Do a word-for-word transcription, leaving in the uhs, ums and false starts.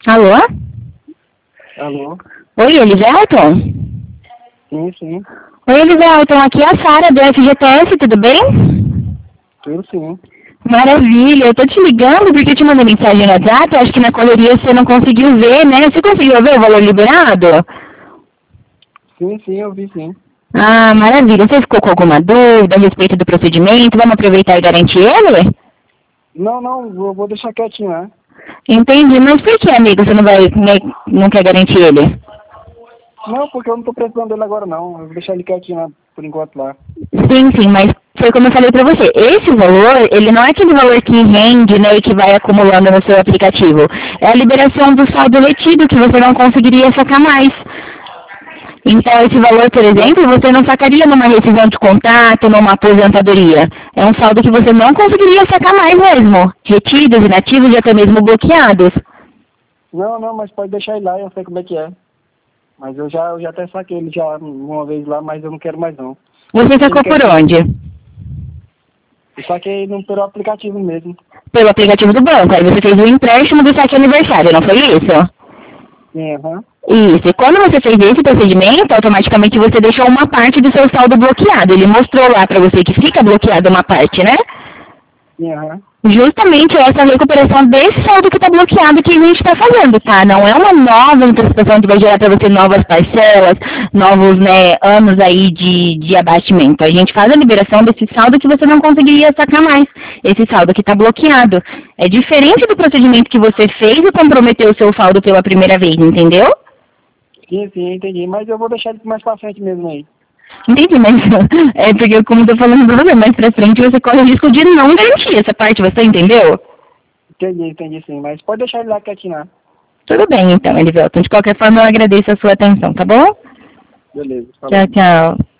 Alô? Alô? Oi, Elivelton? Sim, sim. Oi, Elivelton, aqui é a Sara do F G T S, tudo bem? Tudo sim. Maravilha, eu tô te ligando porque eu te mandei mensagem no WhatsApp, acho que na correria você não conseguiu ver, né? Você conseguiu ver o valor liberado? Sim, sim, eu vi sim. Ah, maravilha. Você ficou com alguma dúvida a respeito do procedimento? Vamos aproveitar e garantir ele? Não, não, eu vou deixar quietinho, né? Entendi, mas por que, amigo, você não vai, né, não quer garantir ele? Não, porque eu não tô precisando dele agora não. Eu vou deixar ele quietinho lá, por enquanto lá. Sim, sim, mas foi como eu falei pra você, esse valor, ele não é aquele valor que rende, né, e que vai acumulando no seu aplicativo. É a liberação do saldo retido, que você não conseguiria sacar mais. Então, esse valor, por Não, exemplo, você não sacaria numa rescisão de contrato, numa aposentadoria. É um saldo que você não conseguiria sacar mais mesmo. Retidos, inativos e até mesmo bloqueados. não, não, mas pode deixar ele lá, eu sei como é que é. Mas eu já, eu já até saquei ele já uma vez lá, mas eu não quero mais não. Você Deixa ele sacou por quietinho lá. onde? Eu saquei no, pelo aplicativo mesmo. Pelo aplicativo do banco. Aí você fez o empréstimo do saque aniversário, não foi isso? Sim, aham. Isso. E quando você fez esse procedimento, automaticamente você deixou uma parte do seu saldo bloqueado. Ele mostrou lá para você que fica bloqueada uma parte, né? Sim, aham. Justamente essa recuperação desse saldo que está bloqueado que a gente está fazendo, tá? Não é uma nova interpretação que vai gerar para você novas parcelas, novos, né, anos aí de, de abatimento. A gente faz a liberação desse saldo que você não conseguiria sacar mais, esse saldo que está bloqueado. É diferente do procedimento que você fez e comprometeu o seu saldo pela primeira vez, entendeu? Sim, sim, entendi. Mas eu vou deixar ele mais pra frente mesmo aí. Entendi, mas é porque, como eu tô falando pra você, mais pra frente você corre o risco de não garantir essa parte, você entendeu? Entendi, entendi sim. Mas pode deixar ele lá quietinho lá. Tudo bem, então, Elivelton. De qualquer forma, eu agradeço a sua atenção, tá bom? Beleza, Tchau, falou. tchau.